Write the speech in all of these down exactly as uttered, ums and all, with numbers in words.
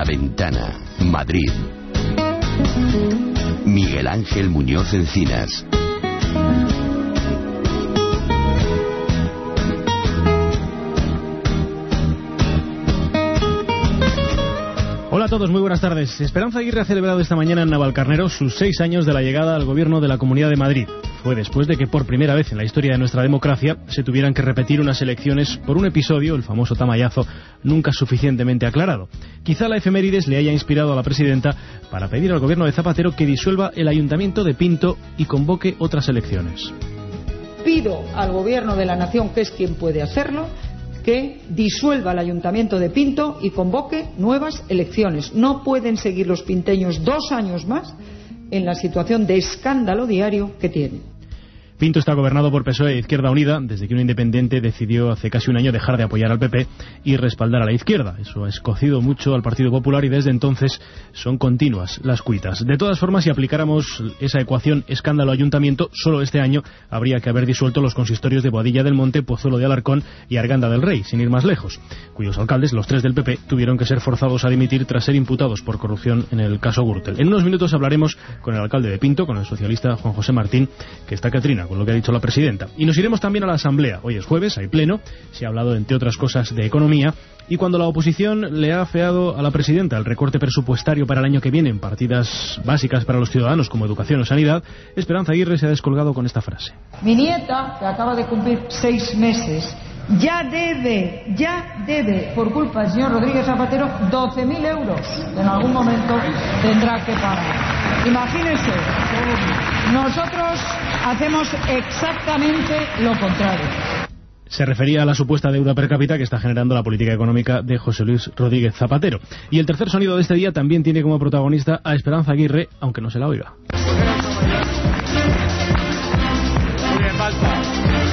La Ventana, Madrid. Miguel Ángel Muñoz Encinas. Hola a todos, muy buenas tardes. Esperanza Aguirre ha celebrado esta mañana en Navalcarnero sus seis años de la llegada al gobierno de la Comunidad de Madrid. Fue después de que por primera vez en la historia de nuestra democracia se tuvieran que repetir unas elecciones por un episodio, el famoso tamallazo, nunca suficientemente aclarado. Quizá la efemérides le haya inspirado a la presidenta para pedir al gobierno de Zapatero que disuelva el Ayuntamiento de Pinto y convoque otras elecciones. Pido al gobierno de la nación, que es quien puede hacerlo, que disuelva el Ayuntamiento de Pinto y convoque nuevas elecciones. No pueden seguir los pinteños dos años más en la situación de escándalo diario que tienen. Pinto está gobernado por P S O E e Izquierda Unida desde que un independiente decidió hace casi un año dejar de apoyar al P P y respaldar a la izquierda. Eso ha escocido mucho al Partido Popular y desde entonces son continuas las cuitas. De todas formas, si aplicáramos esa ecuación escándalo-ayuntamiento, solo este año habría que haber disuelto los consistorios de Boadilla del Monte, Pozuelo de Alarcón y Arganda del Rey, sin ir más lejos, cuyos alcaldes, los tres del P P, tuvieron que ser forzados a dimitir tras ser imputados por corrupción en el caso Gürtel. En unos minutos hablaremos con el alcalde de Pinto, con el socialista Juan José Martín, que está Catrina con lo que ha dicho la presidenta. Y nos iremos también a la Asamblea. Hoy es jueves, hay pleno, se ha hablado entre otras cosas de economía, y cuando la oposición le ha afeado a la presidenta el recorte presupuestario para el año que viene en partidas básicas para los ciudadanos como educación o sanidad, Esperanza Aguirre se ha descolgado con esta frase. Mi nieta, que acaba de cumplir seis meses, ya debe, ya debe, por culpa del señor Rodríguez Zapatero, doce mil euros. En algún momento tendrá que pagar. Imagínense, nosotros hacemos exactamente lo contrario. Se refería a la supuesta deuda per cápita que está generando la política económica de José Luis Rodríguez Zapatero. Y el tercer sonido de este día también tiene como protagonista a Esperanza Aguirre, aunque no se la oiga. Muy bien, Balsa.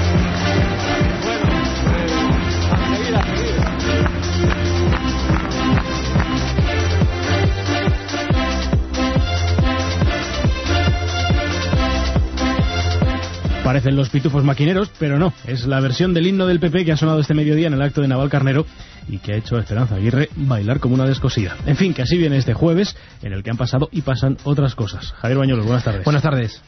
Parecen los pitufos maquineros, pero no. Es la versión del himno del P P que ha sonado este mediodía en el acto de Navalcarnero y que ha hecho a Esperanza Aguirre bailar como una descosida. En fin, que así viene este jueves, en el que han pasado y pasan otras cosas. Javier Bañuelos, buenas tardes. Buenas tardes.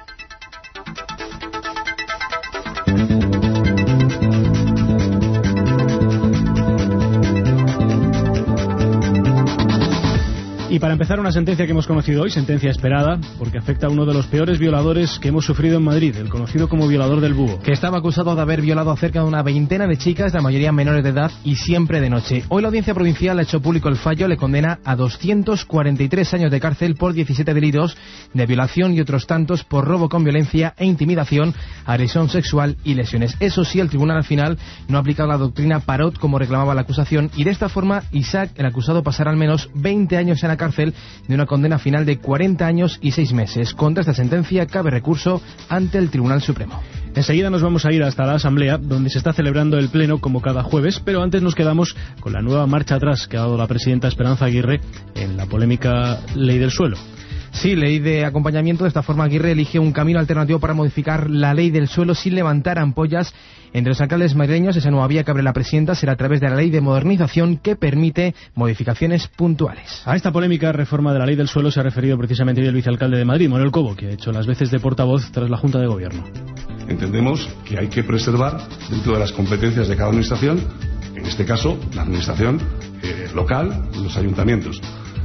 Y para empezar, una sentencia que hemos conocido hoy, sentencia esperada, porque afecta a uno de los peores violadores que hemos sufrido en Madrid, el conocido como violador del Búho. Que estaba acusado de haber violado a cerca de una veintena de chicas, la mayoría menores de edad y siempre de noche. Hoy la Audiencia Provincial ha hecho público el fallo, le condena a doscientos cuarenta y tres años de cárcel por diecisiete delitos de violación y otros tantos por robo con violencia e intimidación, agresión sexual y lesiones. Eso sí, el tribunal al final no ha aplicado la doctrina Parot como reclamaba la acusación y de esta forma Isaac, el acusado, pasará al menos veinte años en la cárcel de una condena final de cuarenta años y seis meses. Contra esta sentencia cabe recurso ante el Tribunal Supremo. Enseguida nos vamos a ir hasta la Asamblea, donde se está celebrando el pleno como cada jueves, pero antes nos quedamos con la nueva marcha atrás que ha dado la presidenta Esperanza Aguirre en la polémica ley del suelo. Sí, ley de acompañamiento. De esta forma Aguirre elige un camino alternativo para modificar la ley del suelo sin levantar ampollas entre los alcaldes madrileños. Esa nueva vía que abre la presidenta será a través de la ley de modernización que permite modificaciones puntuales. A esta polémica reforma de la ley del suelo se ha referido precisamente hoy el vicealcalde de Madrid, Manuel Cobo, que ha hecho las veces de portavoz tras la Junta de Gobierno. Entendemos que hay que preservar dentro de las competencias de cada administración, en este caso la administración eh, local, los ayuntamientos.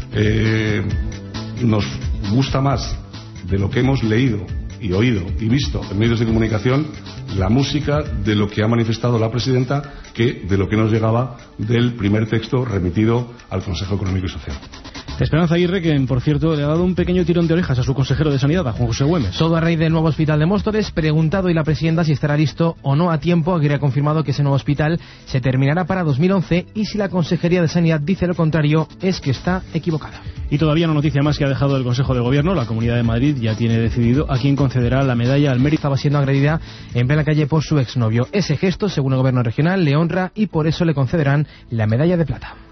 Eh, nos gusta más de lo que hemos leído y oído y visto en medios de comunicación la música de lo que ha manifestado la presidenta que de lo que nos llegaba del primer texto remitido al Consejo Económico y Social. Esperanza Aguirre, que por cierto le ha dado un pequeño tirón de orejas a su consejero de Sanidad, a Juan José Güemes. Todo a raíz del nuevo hospital de Móstoles. Preguntado y la presidenta si estará listo o no a tiempo, Aguirre ha confirmado que ese nuevo hospital se terminará para dos mil once y si la Consejería de Sanidad dice lo contrario es que está equivocada. Y todavía una noticia más que ha dejado el Consejo de Gobierno. La Comunidad de Madrid ya tiene decidido a quién concederá la medalla al mérito. Estaba siendo agredida en plena calle por su exnovio. Ese gesto, según el Gobierno regional, le honra y por eso le concederán la medalla de plata.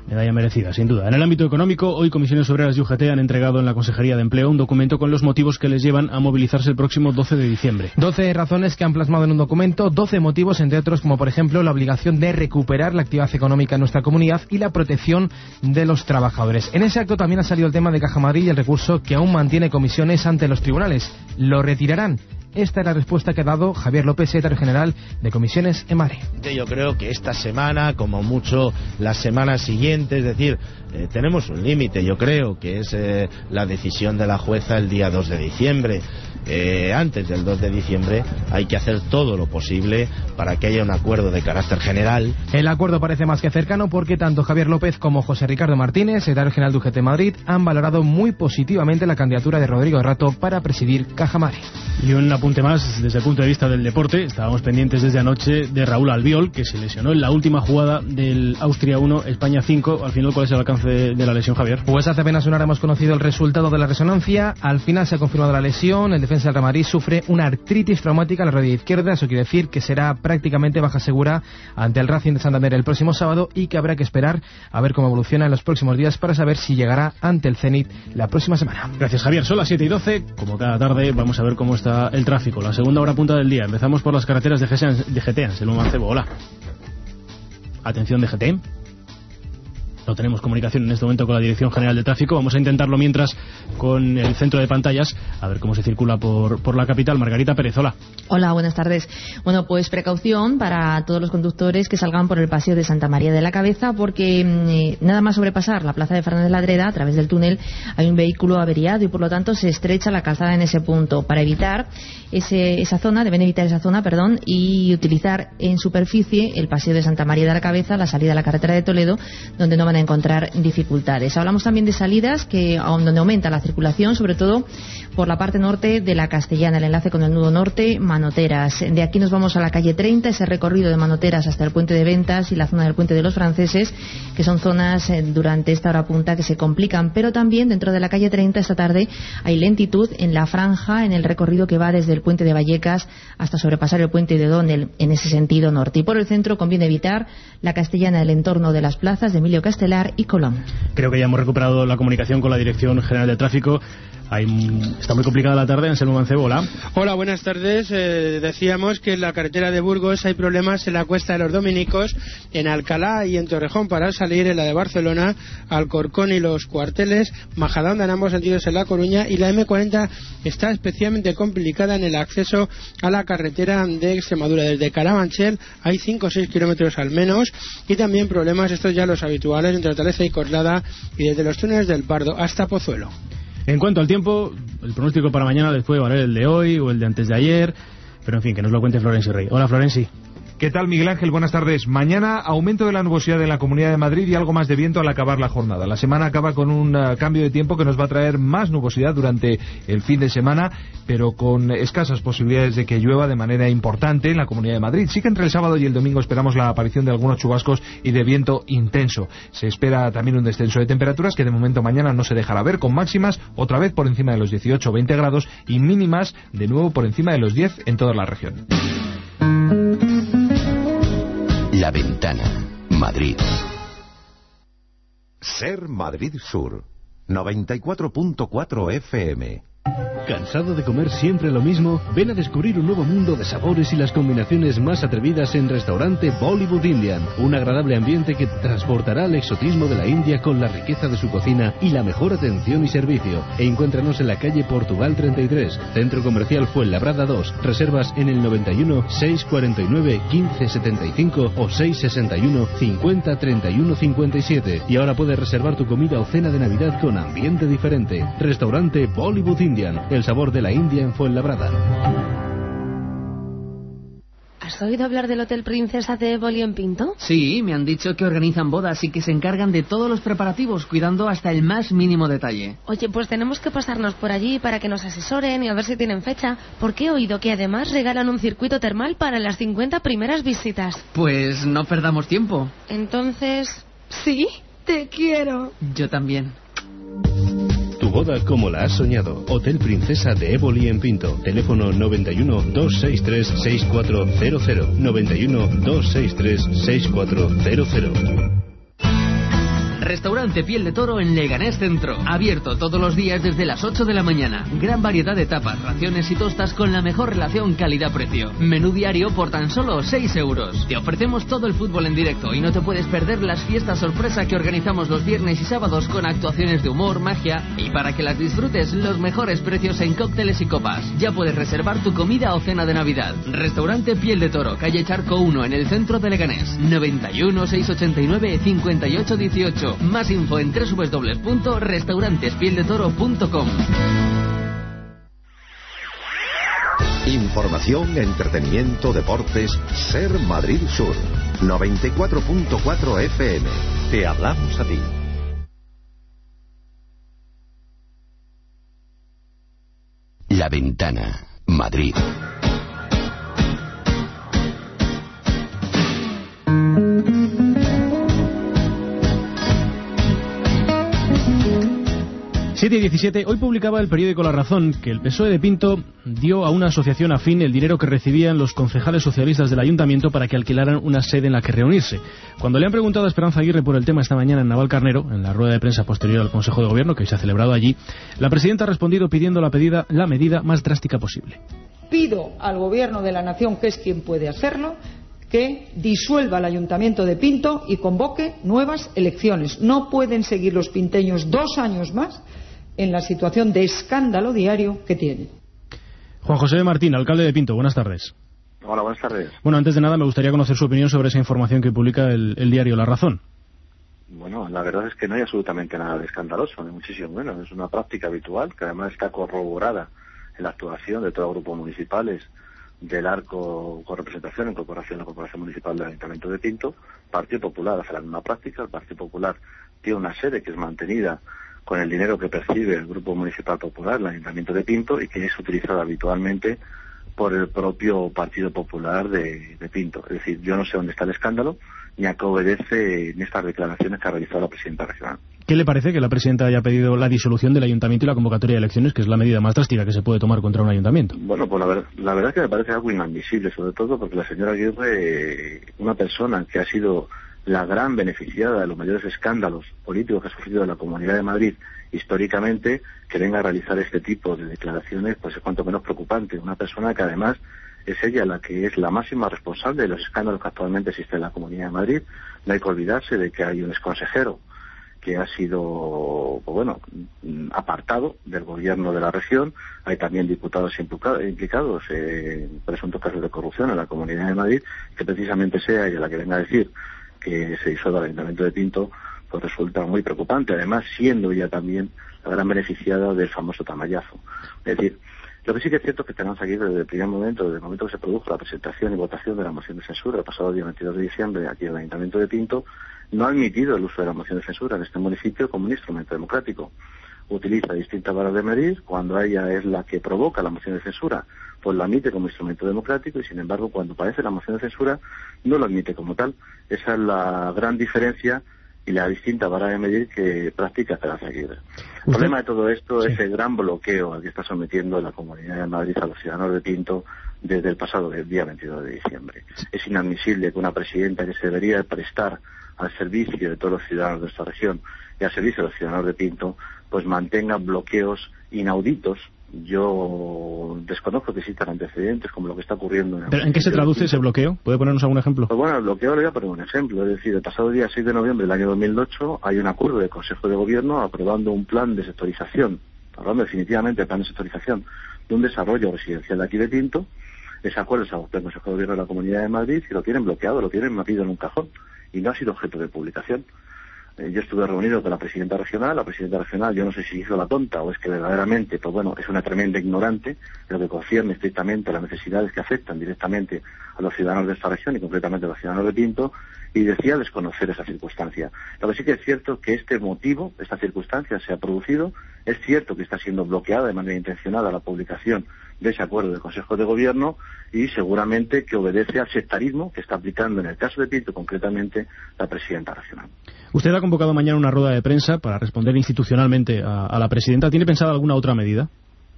Medalla merecida, sin duda. En el ámbito económico, hoy Comisiones Obreras y U G T han entregado en la Consejería de Empleo un documento con los motivos que les llevan a movilizarse el próximo doce de diciembre. doce razones que han plasmado en un documento, doce motivos, entre otros, como por ejemplo la obligación de recuperar la actividad económica en nuestra comunidad y la protección de los trabajadores. En ese acto también ha salido el tema de Caja Madrid y el recurso que aún mantiene Comisiones ante los tribunales. ¿Lo retirarán? Esta es la respuesta que ha dado Javier López, secretario general de Comisiones en Madrid. Yo creo que esta semana, como mucho las semanas siguientes, es decir, eh, tenemos un límite, yo creo, que es eh, la decisión de la jueza el día dos de diciembre. Eh, antes del dos de diciembre hay que hacer todo lo posible para que haya un acuerdo de carácter general. El acuerdo parece más que cercano porque tanto Javier López como José Ricardo Martínez, secretario general de U G T Madrid, han valorado muy positivamente la candidatura de Rodrigo Rato para presidir Caja Madrid. Y un apunte más desde el punto de vista del deporte. Estábamos pendientes desde anoche de Raúl Albiol, que se lesionó en la última jugada del Austria uno, España cinco. Al final, ¿cuál es el alcance de la lesión, Javier? Pues hace apenas una hora hemos conocido el resultado de la resonancia. Al final se ha confirmado la lesión. El defensa del Real Madrid sufre una artritis traumática en la rodilla izquierda. Eso quiere decir que será prácticamente baja segura ante el Racing de Santander el próximo sábado y que habrá que esperar a ver cómo evoluciona en los próximos días para saber si llegará ante el Zenit la próxima semana. Gracias, Javier. Son las siete y doce. Como cada tarde, vamos a ver cómo está el tráfico. La segunda hora punta del día. Empezamos por las carreteras de G T. Anselmo Mancebo, hola. Atención de G T. No tenemos comunicación en este momento con la Dirección General de Tráfico. Vamos a intentarlo mientras con el centro de pantallas, a ver cómo se circula por, por la capital. Margarita Pérez, hola. Hola, buenas tardes. Bueno, pues precaución para todos los conductores que salgan por el paseo de Santa María de la Cabeza, porque eh, nada más sobrepasar la plaza de Fernández Ladreda, a través del túnel, hay un vehículo averiado y por lo tanto se estrecha la calzada en ese punto. Para evitar ese, esa zona, deben evitar esa zona, perdón, y utilizar en superficie el paseo de Santa María de la Cabeza, la salida a la carretera de Toledo, donde no van a encontrar dificultades. Hablamos también de salidas que donde aumenta la circulación, sobre todo por la parte norte de la Castellana, el enlace con el nudo norte, Manoteras. De aquí nos vamos a la calle treinta, ese recorrido de Manoteras hasta el puente de Ventas y la zona del puente de los Franceses, que son zonas eh, durante esta hora punta que se complican, pero también dentro de la calle treinta esta tarde hay lentitud en la franja, en el recorrido que va desde el puente de Vallecas hasta sobrepasar el puente de Donel en ese sentido norte. Y por el centro conviene evitar la Castellana, el entorno de las plazas de Emilio Castelar y Colón. Creo que ya hemos recuperado la comunicación con la Dirección General de Tráfico. Hay, está muy complicada la tarde. Anselmo Mancebo, hola. Hola, buenas tardes. Eh, decíamos que en la carretera de Burgos hay problemas en la Cuesta de los Dominicos, en Alcalá y en Torrejón para salir, en la de Barcelona, Alcorcón y Los Cuarteles, Majadahonda en ambos sentidos en La Coruña, y la eme cuarenta está especialmente complicada en el acceso a la carretera de Extremadura. Desde Carabanchel hay cinco o seis kilómetros al menos, y también problemas, estos ya los habituales, entre Hortaleza y Coslada, y desde los túneles del Pardo hasta Pozuelo. En cuanto al tiempo, el pronóstico para mañana les puede valer el de hoy o el de antes de ayer, pero en fin, que nos lo cuente Florencio Rey. Hola, Florenci. ¿Qué tal, Miguel Ángel? Buenas tardes. Mañana aumento de la nubosidad en la Comunidad de Madrid y algo más de viento al acabar la jornada. La semana acaba con un uh, cambio de tiempo que nos va a traer más nubosidad durante el fin de semana, pero con escasas posibilidades de que llueva de manera importante en la Comunidad de Madrid. Sí que entre el sábado y el domingo esperamos la aparición de algunos chubascos y de viento intenso. Se espera también un descenso de temperaturas que de momento mañana no se dejará ver, con máximas otra vez por encima de los dieciocho o veinte grados y mínimas de nuevo por encima de los diez en toda la región. La Ventana, Madrid. Ser Madrid Sur, noventa y cuatro punto cuatro F M. ¿Cansado de comer siempre lo mismo? Ven a descubrir un nuevo mundo de sabores y las combinaciones más atrevidas en Restaurante Bollywood Indian. Un agradable ambiente que te transportará al exotismo de la India con la riqueza de su cocina y la mejor atención y servicio. E encuéntranos en la calle Portugal treinta y tres, Centro Comercial Fuenlabrada dos. Reservas en el noventa y uno, seiscientos cuarenta y nueve, quince setenta y cinco o seiscientos sesenta y uno, cincuenta treinta y uno cincuenta y siete. Y ahora puedes reservar tu comida o cena de Navidad con ambiente diferente. Restaurante Bollywood Indian. El sabor de la India en Fuenlabrada. ¿Has oído hablar del Hotel Princesa de Éboli en Pinto? Sí, me han dicho que organizan bodas y que se encargan de todos los preparativos, cuidando hasta el más mínimo detalle. Oye, pues tenemos que pasarnos por allí para que nos asesoren y a ver si tienen fecha, porque he oído que además regalan un circuito termal para las cincuenta primeras visitas. Pues no perdamos tiempo. Entonces, sí, te quiero. Yo también. Tu boda como la has soñado. Hotel Princesa de Éboli en Pinto. Teléfono noventa y uno, doscientos sesenta y tres, sesenta y cuatro cero cero. noventa y uno, doscientos sesenta y tres, sesenta y cuatro cero cero. Restaurante Piel de Toro en Leganés Centro. Abierto todos los días desde las ocho de la mañana. Gran variedad de tapas, raciones y tostas con la mejor relación calidad-precio. Menú diario por tan solo seis euros. Te ofrecemos todo el fútbol en directo y no te puedes perder las fiestas sorpresa que organizamos los viernes y sábados con actuaciones de humor, magia y para que las disfrutes los mejores precios en cócteles y copas. Ya puedes reservar tu comida o cena de Navidad. Restaurante Piel de Toro, calle Charco uno en el centro de Leganés. noventa y uno, seiscientos ochenta y nueve, cincuenta y ocho dieciocho. Más info en doble u doble u doble u punto restaurantes piel de toro punto com. Información, entretenimiento, deportes. Ser Madrid Sur. noventa y cuatro punto cuatro F M. Te hablamos a ti. La Ventana, Madrid. siete y diecisiete, hoy publicaba el periódico La Razón que el P S O E de Pinto dio a una asociación afín el dinero que recibían los concejales socialistas del ayuntamiento para que alquilaran una sede en la que reunirse. Cuando le han preguntado a Esperanza Aguirre por el tema esta mañana en Navalcarnero, en la rueda de prensa posterior al Consejo de Gobierno que se ha celebrado allí, la presidenta ha respondido pidiendo la, pedida, la medida más drástica posible. Pido al Gobierno de la Nación, que es quien puede hacerlo, que disuelva el Ayuntamiento de Pinto y convoque nuevas elecciones. No pueden seguir los pinteños dos años más en la situación de escándalo diario que tienen. Juan José Martín, alcalde de Pinto, buenas tardes. Hola, buenas tardes. Bueno, antes de nada me gustaría conocer su opinión sobre esa información que publica el, el diario La Razón. Bueno, la verdad es que no hay absolutamente nada de escandaloso, ni muchísimo menos. Es una práctica habitual que además está corroborada en la actuación de todos los grupos municipales del arco con representación en corporación, la Corporación Municipal del Ayuntamiento de Pinto. Partido Popular hace la misma práctica. El Partido Popular tiene una sede que es mantenida con el dinero que percibe el Grupo Municipal Popular, el Ayuntamiento de Pinto, y que es utilizada habitualmente por el propio Partido Popular de, de Pinto. Es decir, yo no sé dónde está el escándalo, ni a qué obedece en estas declaraciones que ha realizado la presidenta regional. ¿Qué le parece que la presidenta haya pedido la disolución del ayuntamiento y la convocatoria de elecciones, que es la medida más drástica que se puede tomar contra un ayuntamiento? Bueno, pues la, ver, la verdad es que me parece algo inadmisible, sobre todo porque la señora Aguirre, una persona que ha sido la gran beneficiada de los mayores escándalos políticos que ha sufrido la Comunidad de Madrid históricamente, que venga a realizar este tipo de declaraciones, pues es cuanto menos preocupante. Una persona que además es ella la que es la máxima responsable de los escándalos que actualmente existen en la Comunidad de Madrid. No hay que olvidarse de que hay un exconsejero que ha sido, pues bueno, apartado del gobierno de la región. Hay también diputados implicados en presuntos casos de corrupción en la Comunidad de Madrid, que precisamente sea ella la que venga a decir que se disuelva el Ayuntamiento de Pinto, pues resulta muy preocupante, además siendo ella también la gran beneficiada del famoso tamallazo. Es decir, lo que sí que es cierto es que tenemos aquí desde el primer momento, desde el momento que se produjo la presentación y votación de la moción de censura el pasado día veintidós de diciembre aquí en el Ayuntamiento de Pinto, no ha admitido el uso de la moción de censura en este municipio como un instrumento democrático. Utiliza distintas varas de medir. Cuando ella es la que provoca la moción de censura, pues la admite como instrumento democrático, y sin embargo cuando aparece la moción de censura no lo admite como tal. Esa es la gran diferencia y la distinta vara de medir que practica Esperanza Aguirre. El problema de todo esto sí. es el gran bloqueo al que está sometiendo la Comunidad de Madrid a los ciudadanos de Pinto desde el pasado día veintidós de diciembre. Es inadmisible que una presidenta que se debería prestar al servicio de todos los ciudadanos de esta región y al servicio de los ciudadanos de Pinto, pues mantenga bloqueos inauditos. Yo desconozco que existan antecedentes como lo que está ocurriendo en el... ¿Pero en qué se traduce ese bloqueo? ¿Puede ponernos algún ejemplo? Pues bueno, el bloqueo le voy a poner un ejemplo. Es decir, el pasado día seis de noviembre del año dos mil ocho hay un acuerdo del Consejo de Gobierno aprobando un plan de sectorización, hablando definitivamente de plan de sectorización de un desarrollo residencial de aquí de Pinto. Ese acuerdo se adoptó en el Consejo de Gobierno de la Comunidad de Madrid y lo tienen bloqueado, lo tienen metido en un cajón y no ha sido objeto de publicación. Yo estuve reunido con la presidenta regional. La presidenta regional, yo no sé si hizo la tonta o es que verdaderamente, pues bueno, es una tremenda ignorante de lo que concierne estrictamente a las necesidades que afectan directamente a los ciudadanos de esta región y concretamente a los ciudadanos de Pinto, y decía desconocer esa circunstancia. Lo que sí que es cierto es que este motivo, esta circunstancia se ha producido. Es cierto que está siendo bloqueada de manera intencionada la publicación de ese acuerdo del Consejo de Gobierno, y seguramente que obedece al sectarismo que está aplicando en el caso de Pinto concretamente la presidenta regional. Usted ha convocado mañana una rueda de prensa para responder institucionalmente a, a la presidenta. ¿Tiene pensada alguna otra medida?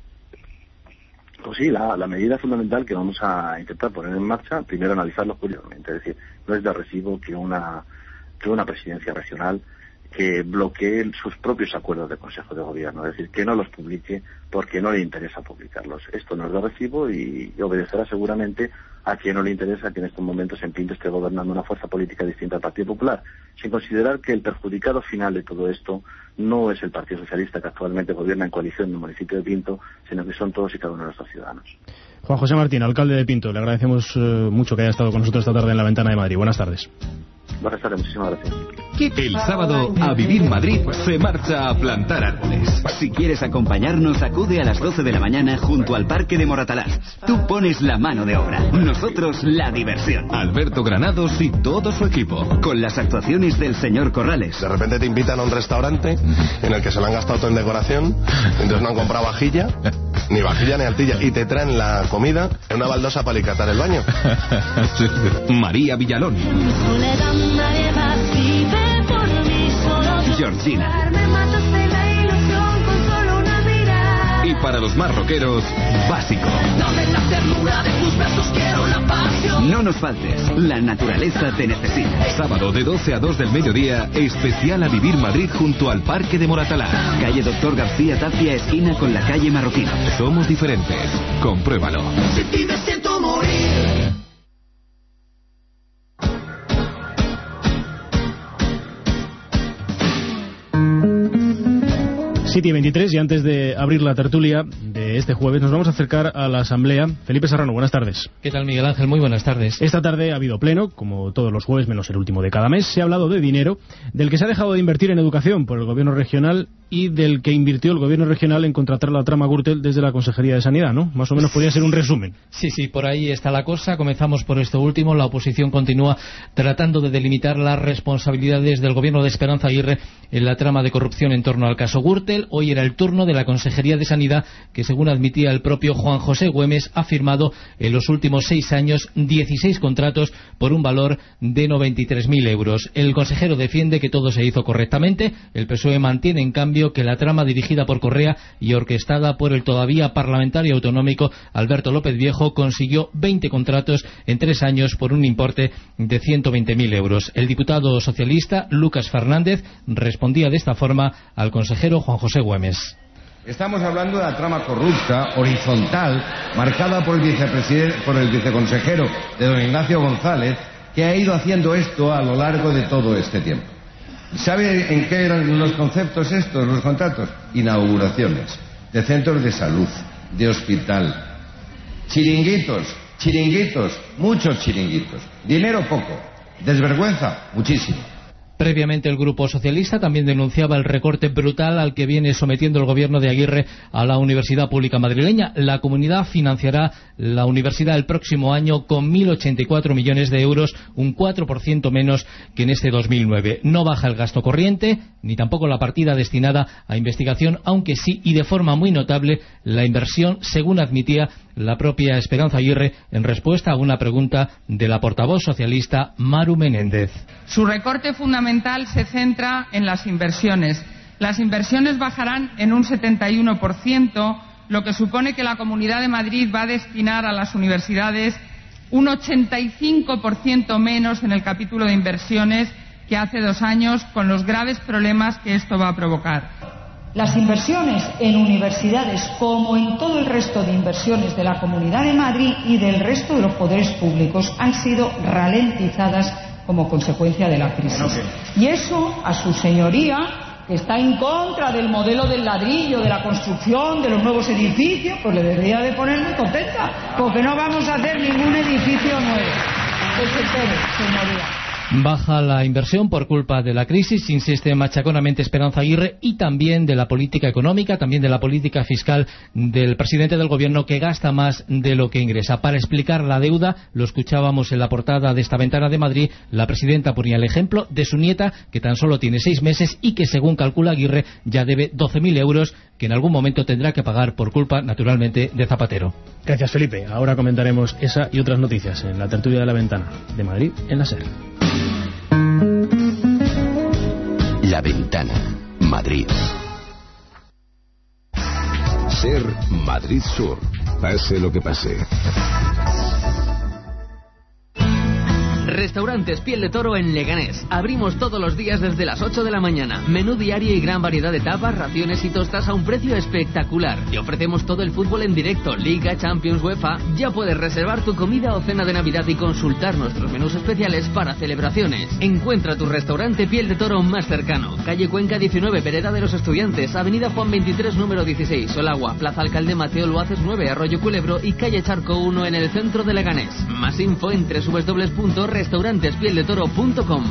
Pues sí, la, la medida fundamental que vamos a intentar poner en marcha, primero analizarlo curiosamente. Es decir, no es de recibo que una, que una presidencia regional que bloquee sus propios acuerdos de Consejo de Gobierno, es decir, que no los publique porque no le interesa publicarlos. Esto no es de recibo y obedecerá seguramente a quien no le interesa que en estos momentos en Pinto esté gobernando una fuerza política distinta al Partido Popular, sin considerar que el perjudicado final de todo esto no es el Partido Socialista, que actualmente gobierna en coalición en el municipio de Pinto, sino que son todos y cada uno de nuestros ciudadanos. Juan José Martín, alcalde de Pinto, le agradecemos eh, mucho que haya estado con nosotros esta tarde en La Ventana de Madrid. Buenas tardes. Buenas tardes, muchísimas gracias. El sábado, A Vivir Madrid se marcha a plantar árboles. Si quieres acompañarnos, acude a las doce de la mañana junto al Parque de Moratalaz. Tú pones la mano de obra, nosotros la diversión. Alberto Granados y todo su equipo, con las actuaciones del señor Corrales. De repente te invitan a un restaurante en el que se lo han gastado todo en decoración, entonces no han comprado vajilla, ni vajilla ni altilla, y te traen la comida en una baldosa para alicatar el baño. María Villalón. Georgina. Y para los más rockeros, Básico. No nos faltes, la naturaleza te necesita. Sábado de doce a dos del mediodía, especial A Vivir Madrid junto al Parque de Moratalá. Calle Doctor García Tapia, esquina con la calle Marroquín. Somos diferentes, compruébalo. Sin ti me siento morir. siete y veintitrés, y antes de abrir la tertulia de este jueves nos vamos a acercar a la Asamblea. Felipe Serrano, buenas tardes. ¿Qué tal, Miguel Ángel? Muy buenas tardes. Esta tarde ha habido pleno, como todos los jueves menos el último de cada mes. Se ha hablado de dinero, del que se ha dejado de invertir en educación por el gobierno regional y del que invirtió el gobierno regional en contratar la trama Gürtel desde la Consejería de Sanidad, ¿no? Más o menos podría ser un resumen. Sí, sí, por ahí está la cosa. Comenzamos por esto último. La oposición continúa tratando de delimitar las responsabilidades del gobierno de Esperanza Aguirre en la trama de corrupción en torno al caso Gürtel. Hoy era el turno de la Consejería de Sanidad, que según admitía el propio Juan José Güemes, ha firmado en los últimos seis años dieciséis contratos por un valor de noventa y tres mil euros. El consejero defiende que todo se hizo correctamente. El P S O E mantiene, en cambio, que la trama dirigida por Correa y orquestada por el todavía parlamentario autonómico Alberto López Viejo consiguió veinte contratos en tres años por un importe de ciento veinte mil euros. El diputado socialista Lucas Fernández respondía de esta forma al consejero Juan José Güemes. Estamos hablando de la trama corrupta, horizontal, marcada por el vicepresidente, por el viceconsejero de don Ignacio González, que ha ido haciendo esto a lo largo de todo este tiempo. ¿Sabe en qué eran los conceptos estos, los contratos? Inauguraciones de centros de salud, de hospital, chiringuitos, chiringuitos, muchos chiringuitos, dinero poco, desvergüenza muchísimo. Previamente el Grupo Socialista también denunciaba el recorte brutal al que viene sometiendo el gobierno de Aguirre a la Universidad Pública Madrileña. La comunidad financiará la universidad el próximo año con mil ochenta y cuatro millones de euros, un cuatro por ciento menos que en este dos mil nueve. No baja el gasto corriente, ni tampoco la partida destinada a investigación, aunque sí, y de forma muy notable, la inversión, según admitía la propia Esperanza Aguirre en respuesta a una pregunta de la portavoz socialista Maru Menéndez. Su recorte fundamental se centra en las inversiones. Las inversiones bajarán en un setenta y uno por ciento, lo que supone que la Comunidad de Madrid va a destinar a las universidades un ochenta y cinco por ciento menos en el capítulo de inversiones que hace dos años, con los graves problemas que esto va a provocar. Las inversiones en universidades, como en todo el resto de inversiones de la Comunidad de Madrid y del resto de los poderes públicos, han sido ralentizadas como consecuencia de la crisis. Y eso, a su señoría, que está en contra del modelo del ladrillo, de la construcción, de los nuevos edificios, pues le debería de poner muy contenta, porque no vamos a hacer ningún edificio nuevo. Que se espere, señoría. Baja la inversión por culpa de la crisis, insiste machaconamente Esperanza Aguirre, y también de la política económica, también de la política fiscal del presidente del gobierno, que gasta más de lo que ingresa. Para explicar la deuda, lo escuchábamos en la portada de esta Ventana de Madrid, la presidenta ponía el ejemplo de su nieta, que tan solo tiene seis meses y que, según calcula Aguirre, ya debe doce mil euros, que en algún momento tendrá que pagar por culpa, naturalmente, de Zapatero. Gracias, Felipe. Ahora comentaremos esa y otras noticias en la tertulia de la Ventana de Madrid en la SER. La Ventana, Madrid. SER Madrid Sur. Pase lo que pase. Restaurantes Piel de Toro en Leganés. Abrimos todos los días desde las ocho de la mañana. Menú diario y gran variedad de tapas, raciones y tostas a un precio espectacular. Te ofrecemos todo el fútbol en directo, Liga, Champions, UEFA. Ya puedes reservar tu comida o cena de Navidad y consultar nuestros menús especiales para celebraciones. Encuentra tu restaurante Piel de Toro más cercano. Calle Cuenca diecinueve, Vereda de los Estudiantes, Avenida Juan veintitrés, número dieciséis, Solagua, Plaza Alcalde Mateo Luaces nueve, Arroyo Culebro y Calle Charco uno en el centro de Leganés. Más info en doble u doble u doble u punto restaurantes piel de toro punto com.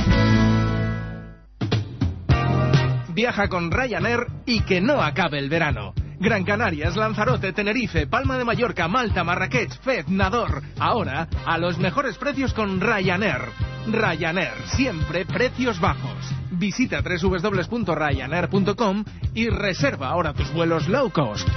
Viaja con Ryanair y que no acabe el verano. Gran Canarias, Lanzarote, Tenerife, Palma de Mallorca, Malta, Marrakech, Fez, Nador. Ahora, a los mejores precios con Ryanair. Ryanair, siempre precios bajos. Visita doble u doble u doble u punto ryanair punto com y reserva ahora tus vuelos low cost.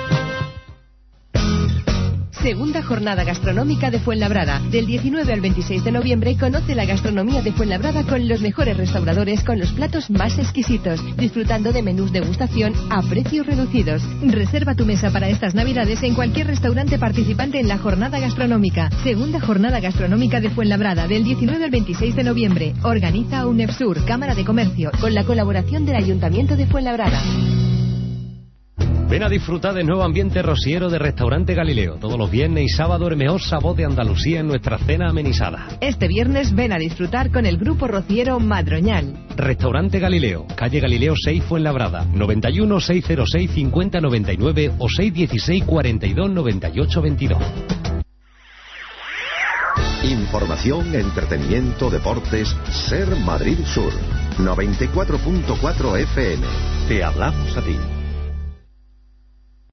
Segunda jornada gastronómica de Fuenlabrada. Del diecinueve al veintiséis de noviembre conoce la gastronomía de Fuenlabrada con los mejores restauradores con los platos más exquisitos, disfrutando de menús degustación a precios reducidos. Reserva tu mesa para estas navidades en cualquier restaurante participante en la jornada gastronómica. Segunda jornada gastronómica de Fuenlabrada del diecinueve al veintiséis de noviembre. Organiza UNEFSUR, Cámara de Comercio, con la colaboración del Ayuntamiento de Fuenlabrada. Ven a disfrutar del nuevo ambiente rociero de Restaurante Galileo. Todos los viernes y sábados el mejor sabor de Andalucía en nuestra cena amenizada. Este viernes ven a disfrutar con el grupo rociero Madroñal. Restaurante Galileo, calle Galileo seis, Fuenlabrada, noventa y uno, seiscientos seis, cincuenta, noventa y nueve o seiscientos dieciséis, cuarenta y dos, noventa y ocho, veintidós. Información, entretenimiento, deportes. Ser Madrid Sur. noventa y cuatro punto cuatro F M. Te hablamos a ti.